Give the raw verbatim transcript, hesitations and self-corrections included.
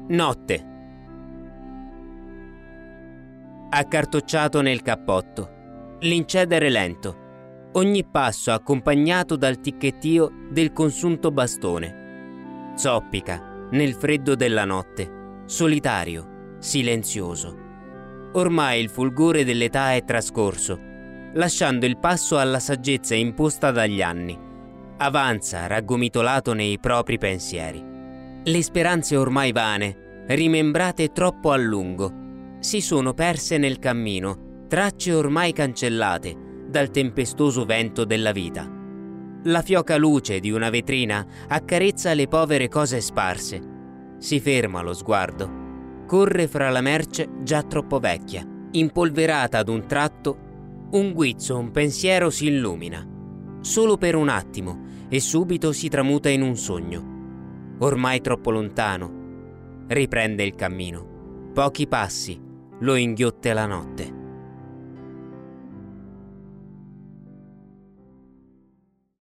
Notte. Accartocciato nel cappotto, l'incedere lento, ogni passo accompagnato dal ticchettio del consunto bastone. Zoppica nel freddo della notte, solitario, silenzioso. Ormai il fulgore dell'età è trascorso, lasciando il passo alla saggezza imposta dagli anni. Avanza raggomitolato nei propri pensieri. Le speranze ormai vane, rimembrate troppo a lungo, si sono perse nel cammino, tracce ormai cancellate dal tempestoso vento della vita. La fioca luce di una vetrina accarezza le povere cose sparse. Si ferma lo sguardo, corre fra la merce già troppo vecchia, impolverata ad un tratto. Un guizzo, un pensiero si illumina, solo per un attimo, e subito si tramuta in un sogno. Ormai troppo lontano, riprende il cammino. Pochi passi, lo inghiotte la notte.